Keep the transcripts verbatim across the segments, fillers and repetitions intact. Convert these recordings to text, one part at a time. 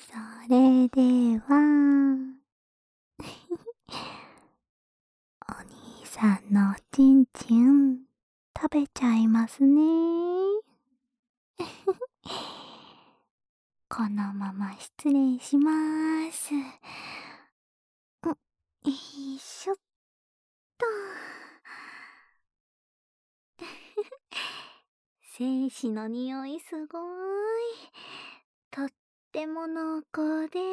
それではお兄さんのおちんちん食べちゃいますね。このまま失礼しまーす。ん、よいしょっと。精子の匂いすごーい。とっても濃厚で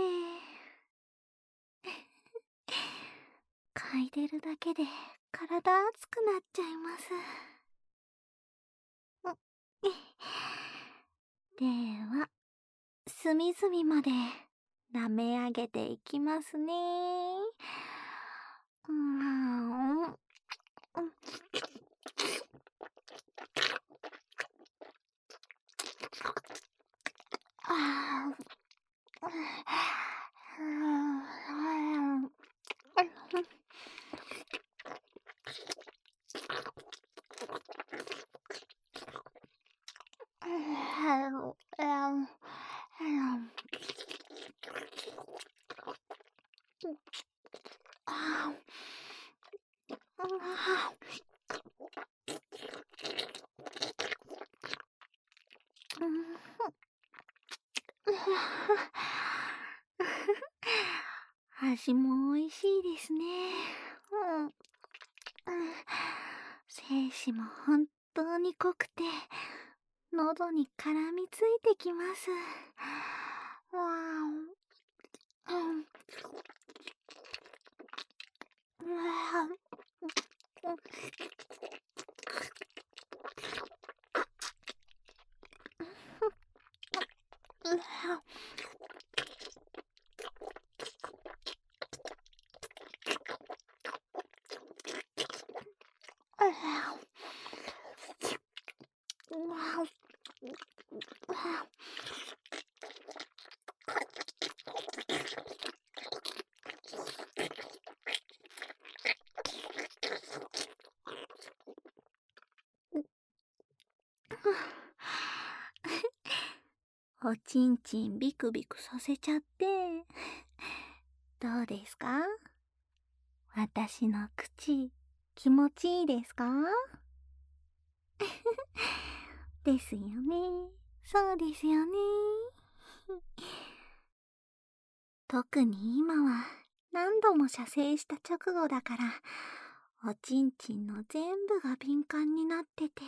嗅いでるだけで体熱くなっちゃいます。では隅々まで舐め上げていきますね。うーん。あ味も美味しいですね。うん。精子も本当に濃くて喉に絡みついてきます。わーん。うん。うわおちんちんビクビクさせちゃってどうですか？私の口気持ちいいですか？ですよね。そうですよね。特に今は何度も射精した直後だからおちんちんの全部が敏感になってて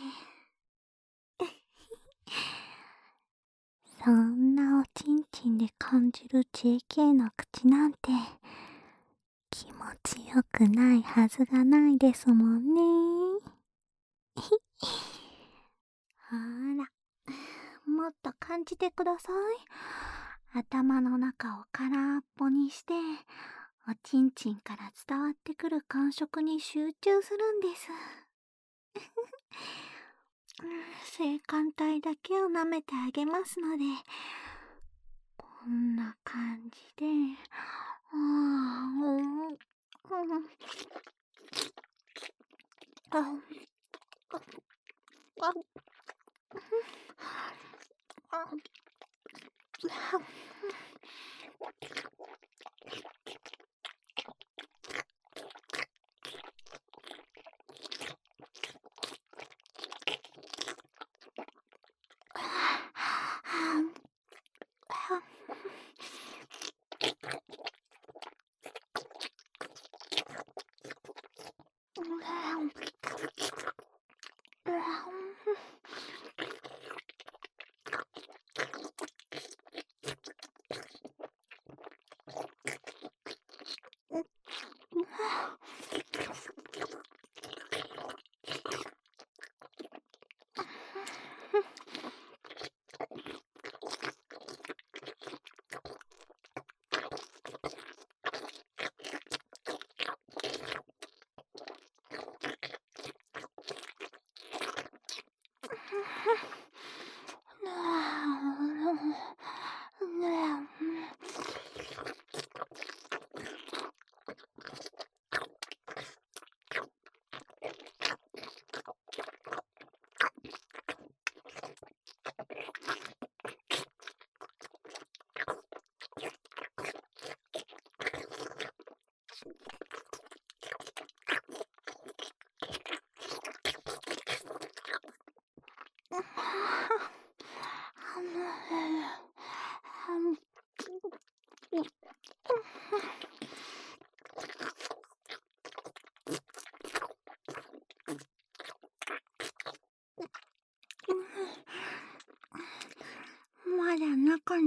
そんなおちんちんで感じる ジェーケー の口なんて気持ちよくないはずがないですもんね。ほら、もっと感じてください。頭の中を空っぽにしておちんちんから伝わってくる感触に集中するんです。性感帯だけを舐めてあげますのでこんな感じで、あーうん、うん、あ、あ、あ、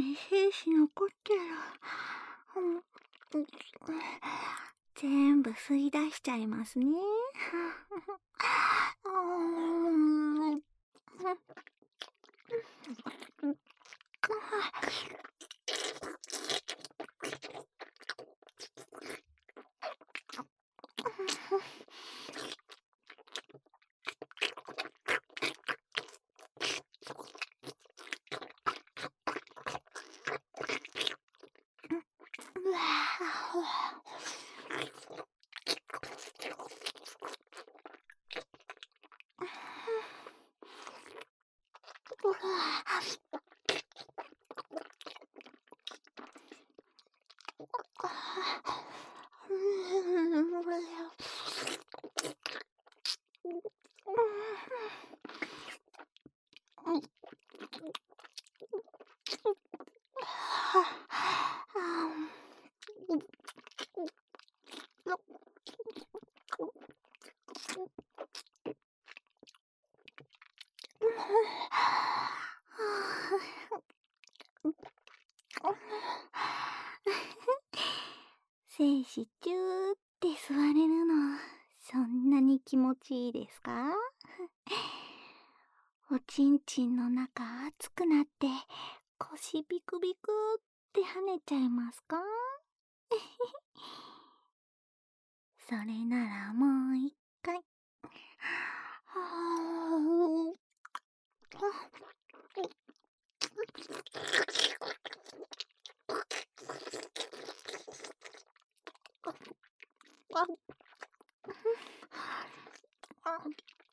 精子残ってる。うん、全部吸い出しちゃいますね。うん。精子チューって吸われるの、そんなに気持ちいいですか？おちんちんの中熱くなって腰ビクビクって跳ねちゃいますか？それならもう一回。はあ、あ、あ、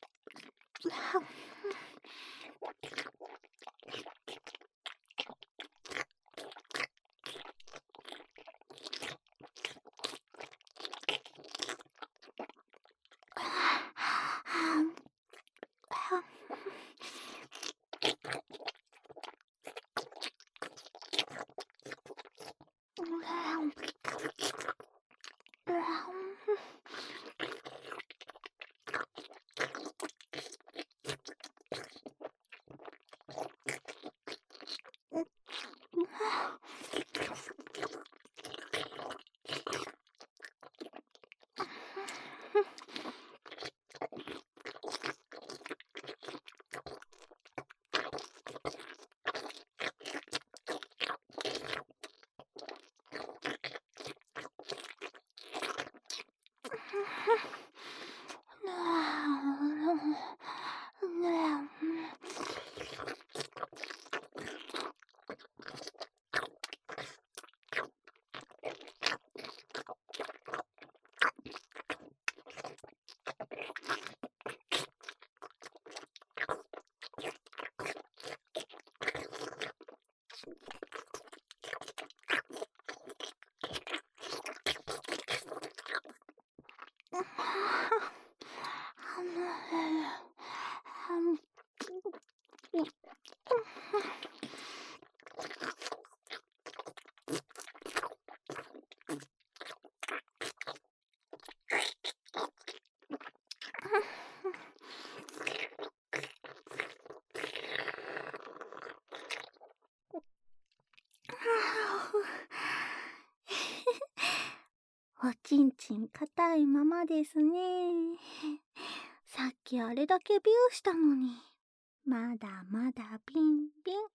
おちんちん硬いままですね。さっきあれだけビューしたのに、まだまだビンビン。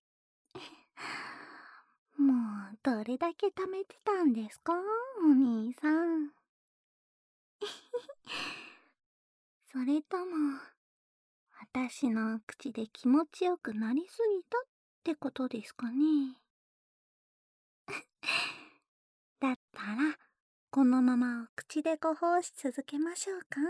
もうどれだけ貯めてたんですか、お兄さん。それとも、私の口で気持ちよくなりすぎたってことですかね。だったら、このままお口でご奉仕続けましょうか。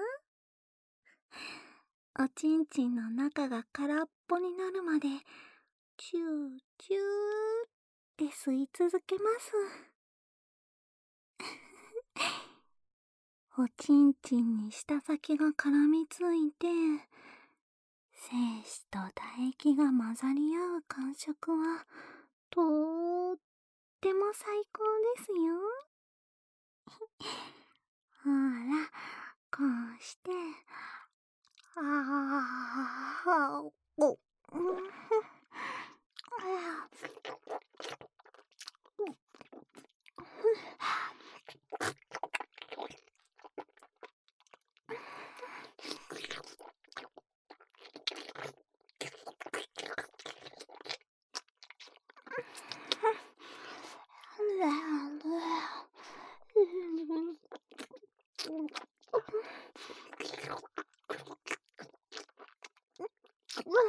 おちんちんの中が空っぽになるまで、チューチューって吸い続けます。おちんちんに舌先が絡みついて、精子と唾液が混ざり合う感触は、とーっても最高ですよ。ほら、こうして、ああ、お、うん、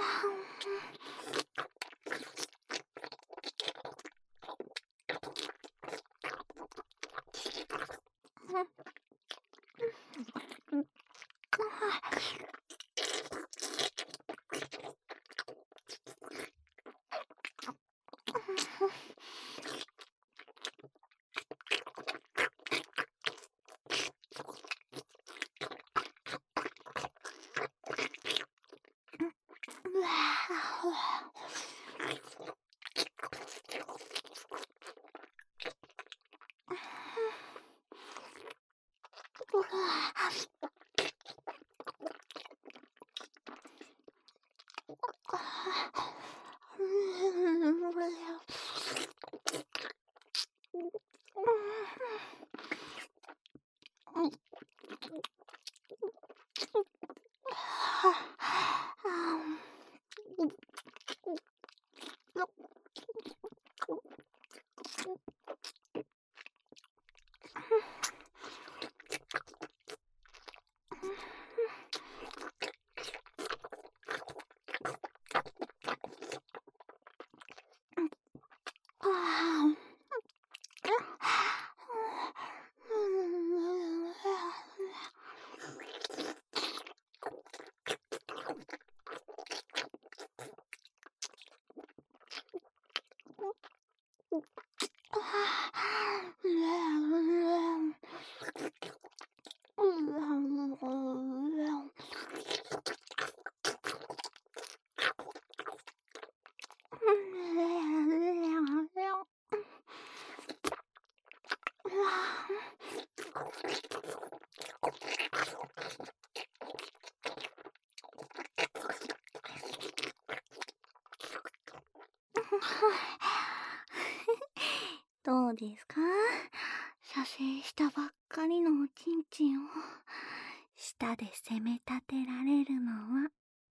どうですか？射精したばっかりのおちんちんを舌で攻め立てられるのは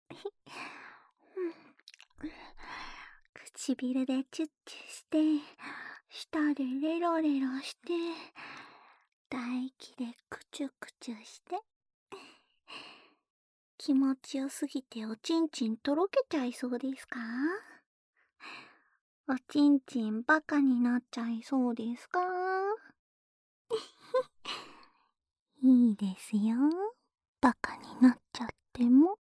唇でチュッチュして、舌でレロレロして、唾液でクチュクチュして、気持ちよすぎておちんちんとろけちゃいそうですか？おちんちんバカになっちゃいそうですか？いいですよ。バカになっちゃっても。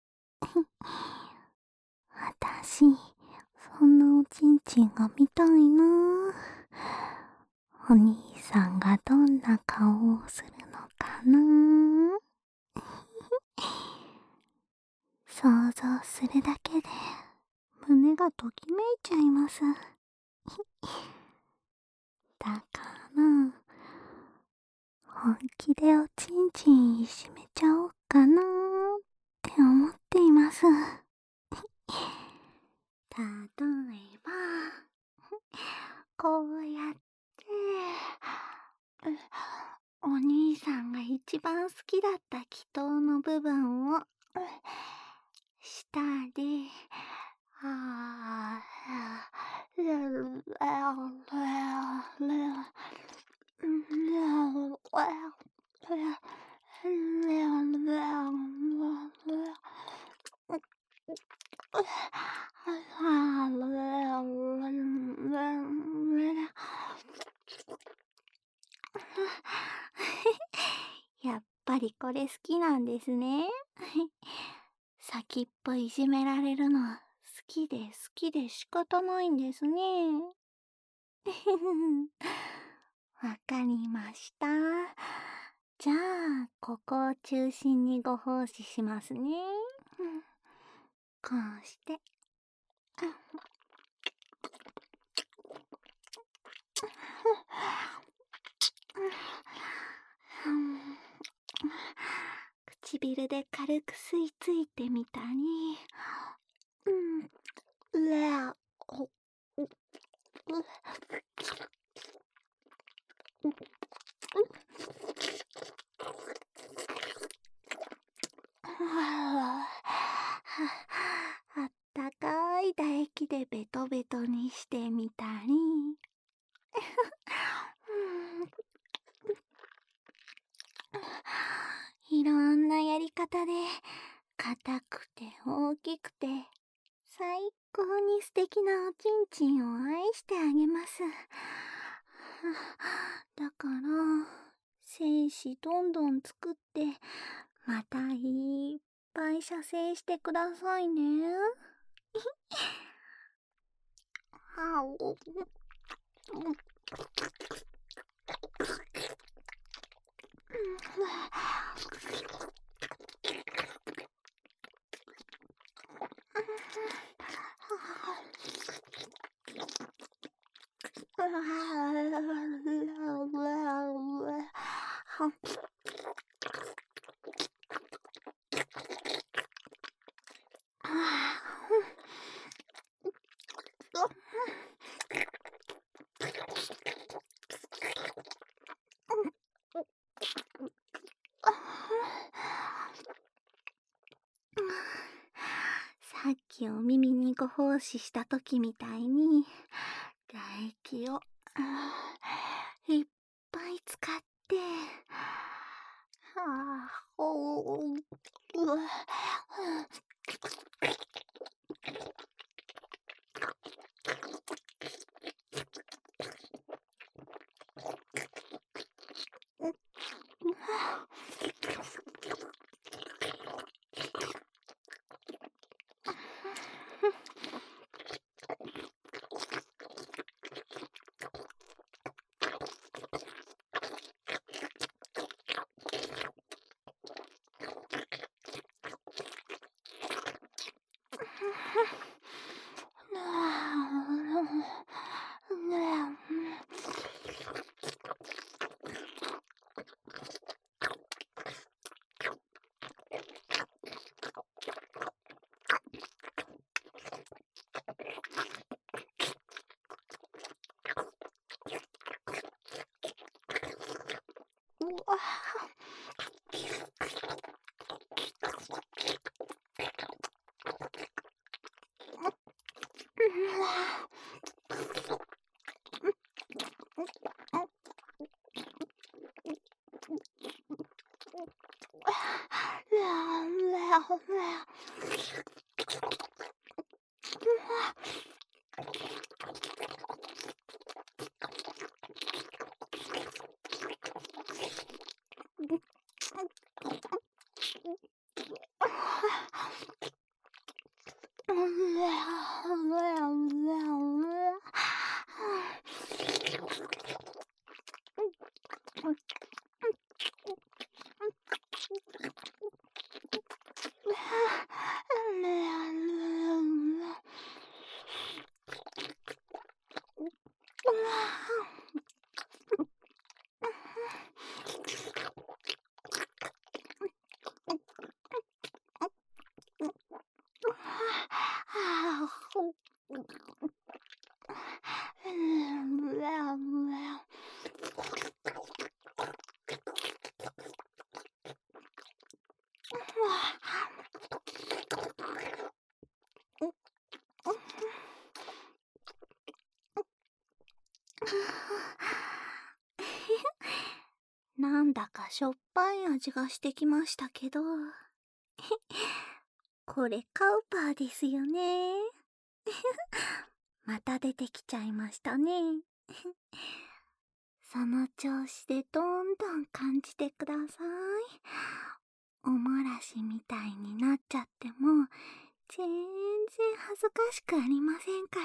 あたし、そんなおちんちんが見たいな。お兄さんがどんな顔をするのかな。想像するだけで胸がときめいちゃいます。だから本気でおちんちんいじめちゃおうかなって思っています。例えばこうやってお兄さんが一番好きだった祈祷の部分を舌であーやっぱりこれ好きなんですね。先っぽいじめられるの好きで好きで仕方ないんですね。わかりました。じゃあ、ここを中心にご奉仕しますね。こうして。唇で軽く吸い付いてみたり、うん、うわおあったかい唾液でベトベトにしてみたり、いろんなやり方で硬くて大きくて最高に素敵なおちんちんを愛してあげます。だから、精子どんどん作って、またいっぱい射精してくださいね。はお。さっきお耳にご奉仕した時みたいに唾液をいっぱい使ってはあほううわなんだかしょっぱい味がしてきましたけどこれカウパーですよね。また出てきちゃいましたね。その調子でどんどん感じてください。おもらしみたいになっちゃっても全然恥ずかしくありませんから。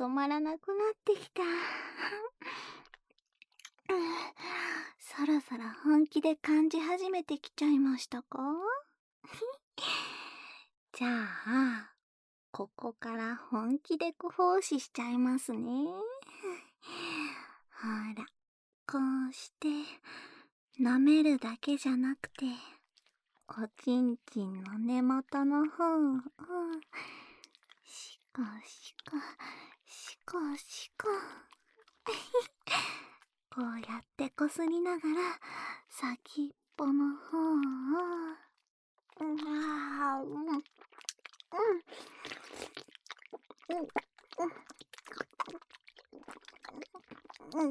止まらなくなってきた。そろそろ本気で感じ始めてきちゃいましたか？じゃあ、ここから本気で奉仕しちゃいますね。ほら、こうして、舐めるだけじゃなくて、おちんちんの根元の方を、しこしこ、しこしこ。こうやってこすりながら、先っぽの方を、うわー、うん、うん、うん、うん、うん、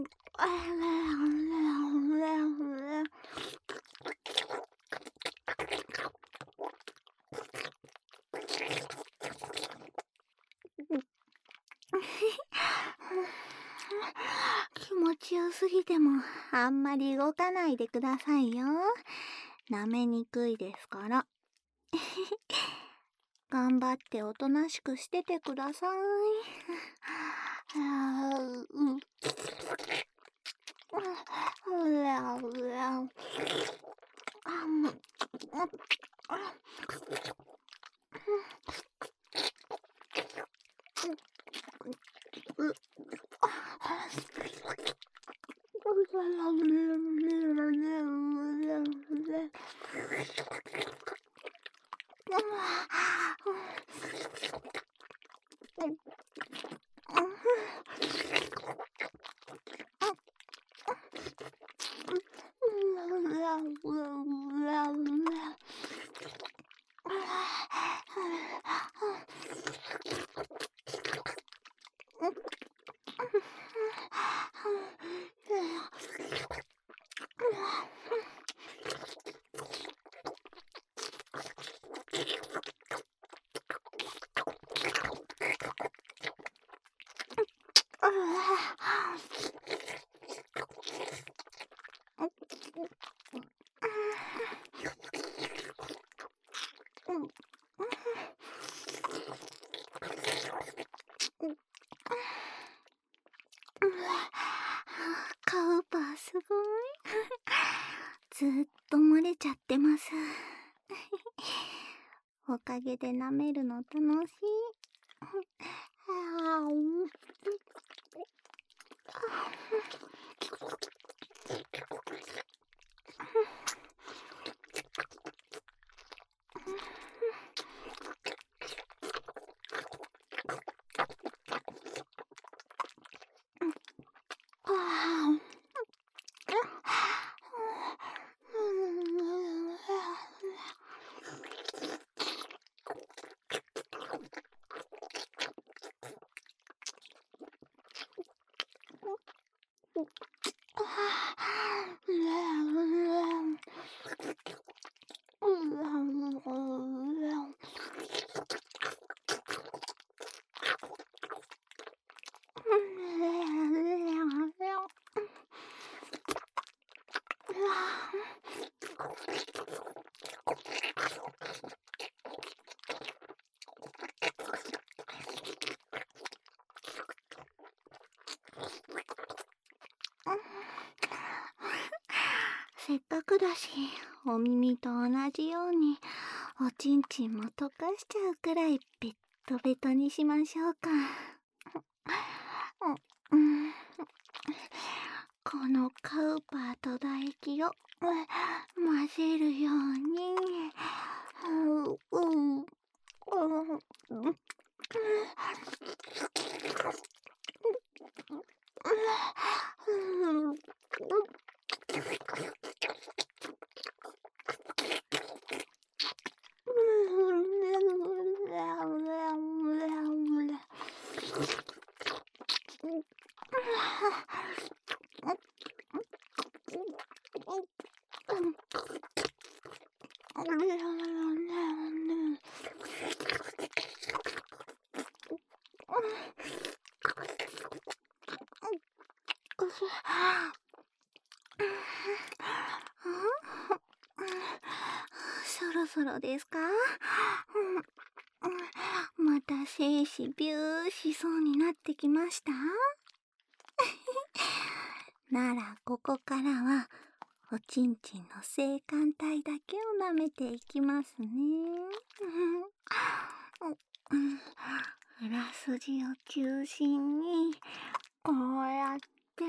気持ちよすぎてもあんまり動かないでくださいよ。舐めにくいですから。頑張っておとなしくしててください。うん。カウパーすごい。ずっと漏れちゃってます。おかげで舐めるの楽しい。せっかくだし、お耳と同じように、おちんちんも溶かしちゃうくらいベットベトにしましょうか。うん、このカウパーと唾液を混ぜるように。うんうんそろそろですか？ままた精子ビューしそうになってきましたならここからはおちんちんの性感帯だけを舐めていきますね。裏筋を中心にこうやって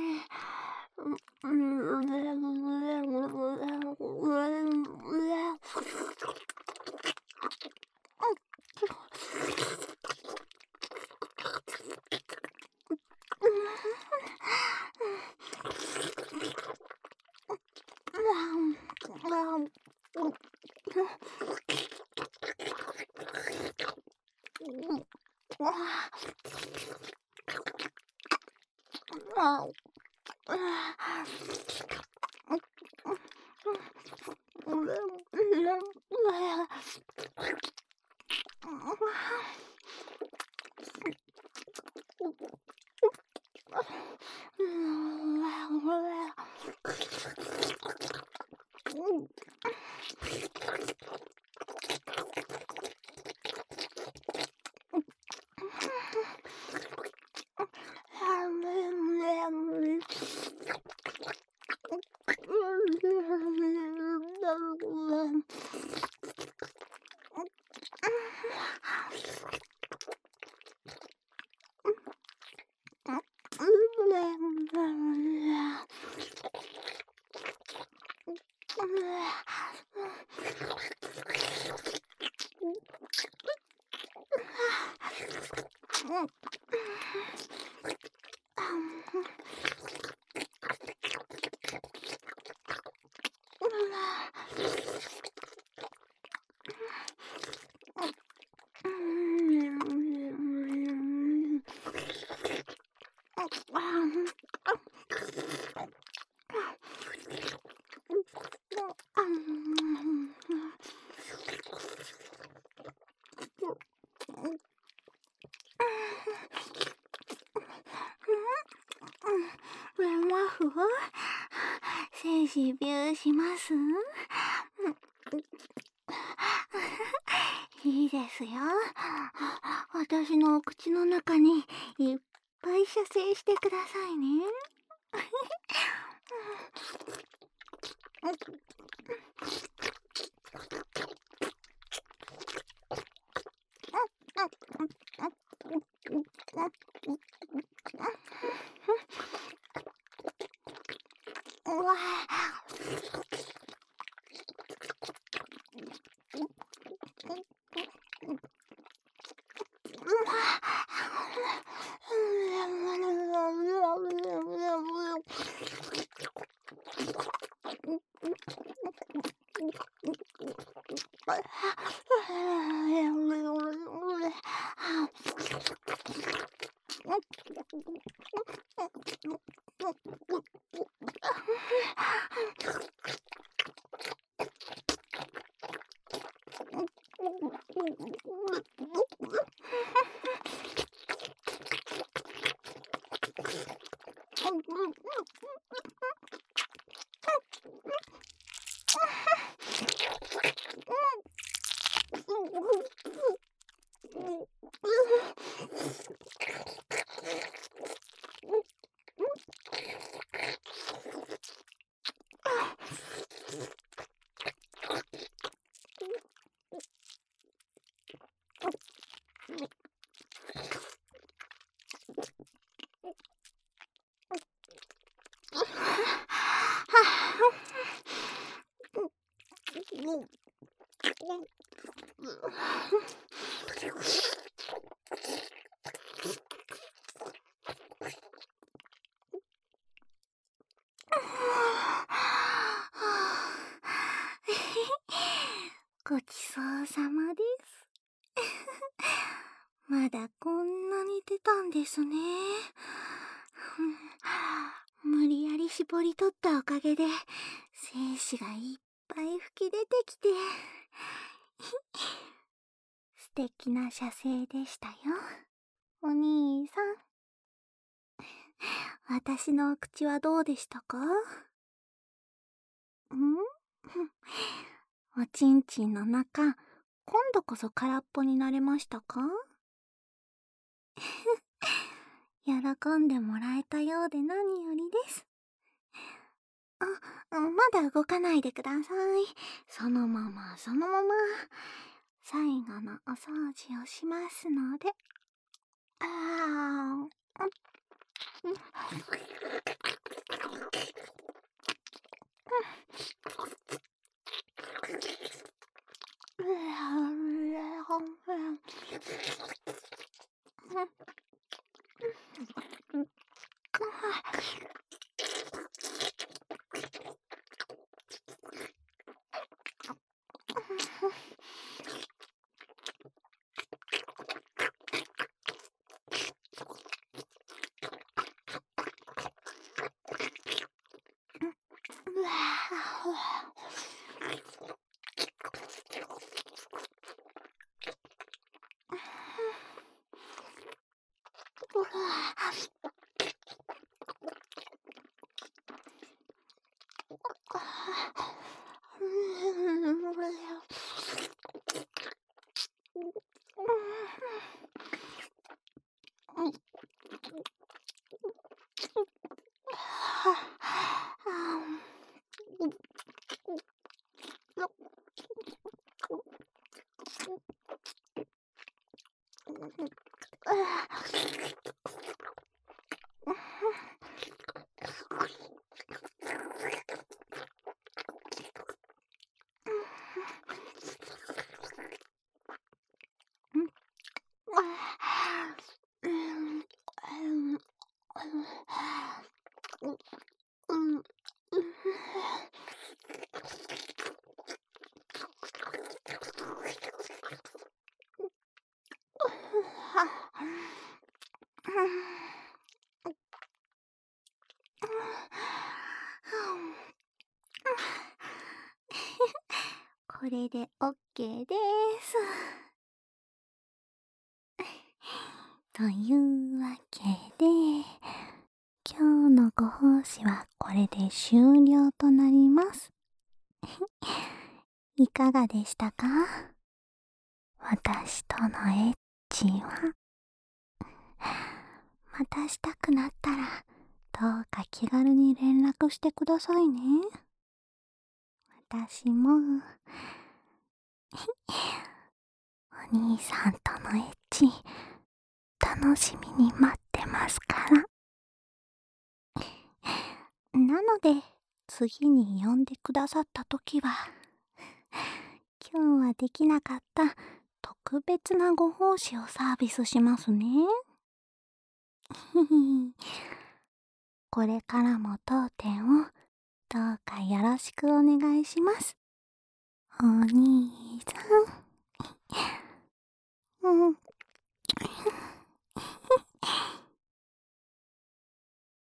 マフ精子ビューしますいいですよ。私のお口の中にいっぱい射精してくださいね。うわごちそうさまです。まだこんなに出たんですね。無理やり絞り取ったおかげで精子がいっぱい吹き出てきて素敵な射精でしたよ、お兄さん。私のお口はどうでしたか？んおちんちんの中、今度こそ空っぽになれましたか？ 喜んでもらえたようで何よりです。あ、まだ動かないでください。そのままそのまま。最後のお掃除をしますので。あー。これで オーケー です。というわけで、今日のご奉仕はこれで終了となります。いかがでしたか？私とのエッチは。またしたくなったら、どうか気軽に連絡してくださいね。私も、お兄さんとのエッチ、楽しみに待ってますから。なので、次に呼んでくださったときは、今日はできなかった特別なご奉仕をサービスしますね。これからも当店をどうかよろしくお願いします。お兄さん。